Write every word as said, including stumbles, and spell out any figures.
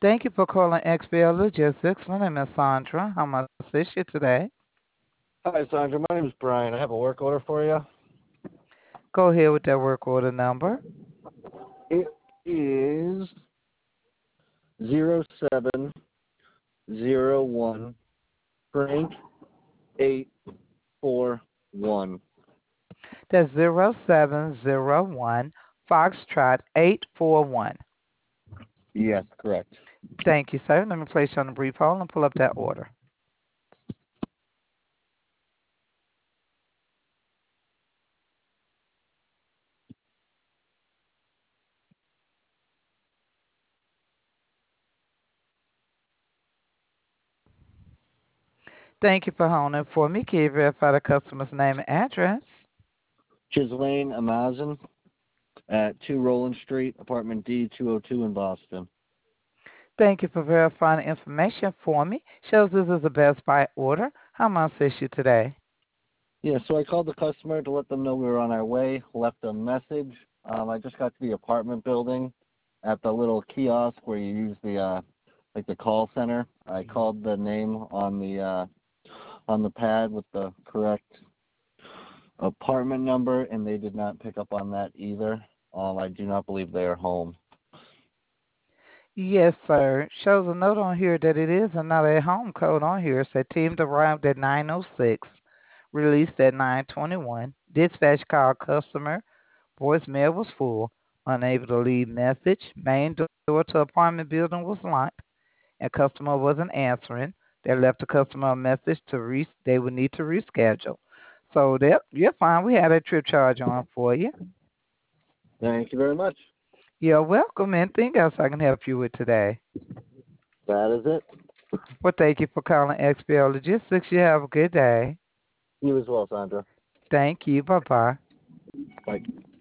Thank you for calling X B L Logistics. My name is Sandra. How may I assist you today? Hi, Sandra. My name is Brian. I have a work order for you. Go ahead with that work order number. It is zero seven zero one Frank eight four one. That's zero seven zero one Foxtrot eight four one. Yes, correct. Thank you, sir. Let me place you on a brief hold and pull up that order. Thank you for holding for me. Can you verify the customer's name and address? Chislane Amazon at two Roland Street, apartment D two oh two in Boston. Thank you for verifying the information for me. Shows this is a Best Buy order. How may I assist you today? Yeah, so I called the customer to let them know we were on our way, left a message. Um, I just got to the apartment building at the little kiosk where you use the uh, like the call center. I called the name on the uh, on the pad with the correct apartment number, and they did not pick up on that either. Um, I do not believe they are home. Yes, sir. Shows a note on here that it is another home code on here. It said team arrived at nine oh six, released at nine twenty-one. Dispatch called customer. Voicemail was full. Unable to leave message. Main door to apartment building was locked, and customer wasn't answering. They left the customer a message to re- they would need to reschedule. So that you're fine. We had a trip charge on for you. Thank you very much. You're welcome. Anything else I can help you with today? That is it. Well, thank you for calling X P L Logistics. You have a good day. You as well, Sandra. Thank you. Bye bye. Bye.